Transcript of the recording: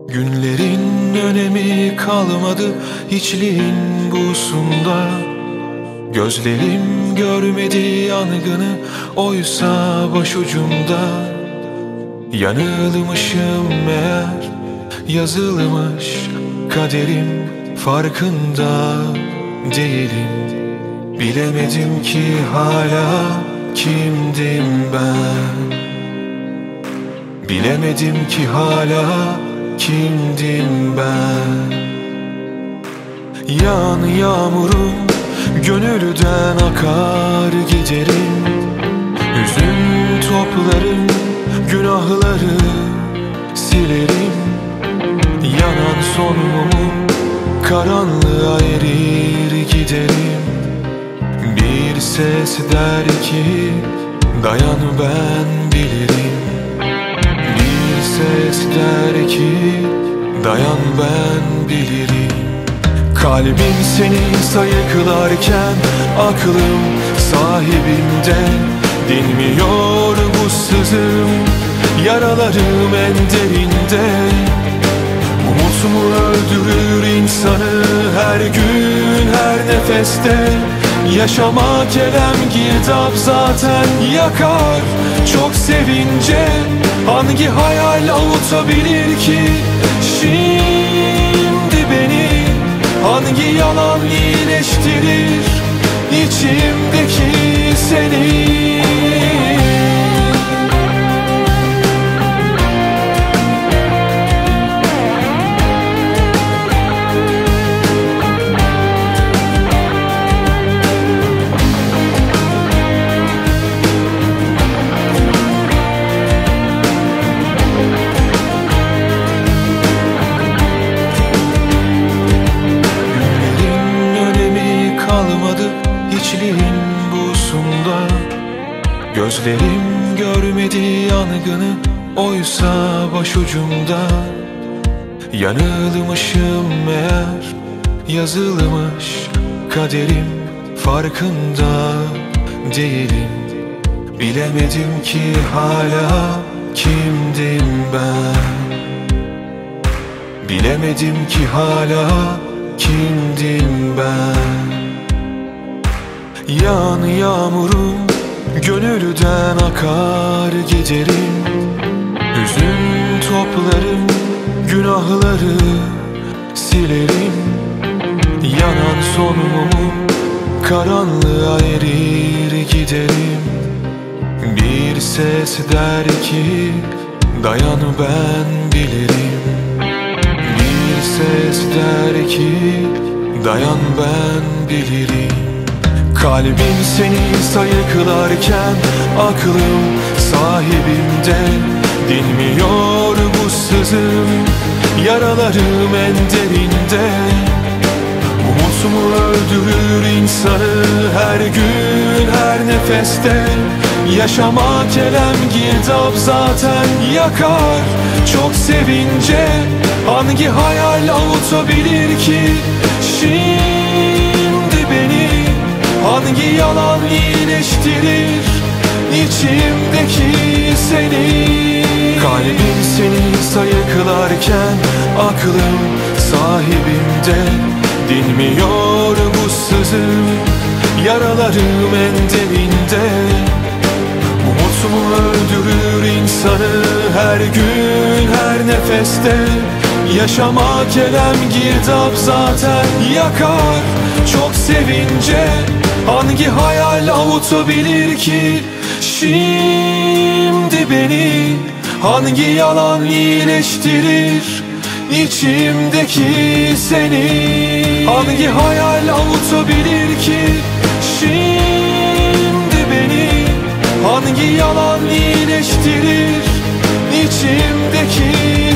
Günlerin önemi kalmadı hiçliğin buğusunda. Gözlerim görmedi yangını, oysa başucumda. Yanılmışım meğer, yazılmış kaderim, farkında değilim. Bilemedim ki hala kimdim ben. Bilemedim ki hala kimdim ben. Yağan yağmurum gönülden akar giderim. Hüzün toplarım, günahları silerim. Yanan son mumum karanlığa erir giderim. Bir ses der ki dayan, ben bilirim. Bir ses der ki dayan, ben bilirim. Kalbim seni sayıklarken aklım sahibimde. Dinmiyor bu sızım, yaralarım en derinde. Umut mu öldürür insanı her gün her nefeste? Yaşamak elem girdap zaten yakar çok sevince. Hangi hayal avutabilir ki şimdi beni? Hangi yalan iyileştirir içimdeki seni? Hiçliğin buğusunda. Gözlerim görmedi yangını, oysa başucumda. Yanılmışım meğer, yazılmış kaderim, farkında değilim. Bilemedim ki hala kimdim ben. Bilemedim ki hala kimdim ben. Yağan yağmurum gönülden akar giderim. Hüzün toplarım, günahları silerim. Yanan son mumum karanlığa erir giderim. Bir ses der ki dayan, ben bilirim. Bir ses der ki dayan, ben bilirim. Kalbim seni sayıklarken aklım sahibimde. Dinmiyor bu sızım, yaralarım en derinde. Umut mu öldürür insanı her gün her nefeste? Yaşamak elem girdap zaten yakar çok sevince. Hangi hayal avutabilir ki şimdi beni? Hangi yalan iyileştirir içimdeki seni? Kalbim seni sayıklarken aklım sahibimde. Dinmiyor bu sızım, yaralarım en derinde. Umut mu öldürür insanı her gün her nefeste? Yaşamak elem girdap zaten yakar çok sevince. Hangi hayal avutabilir ki şimdi beni? Hangi yalan iyileştirir içimdeki seni? Hangi hayal avutabilir ki şimdi beni? Hangi yalan iyileştirir içimdeki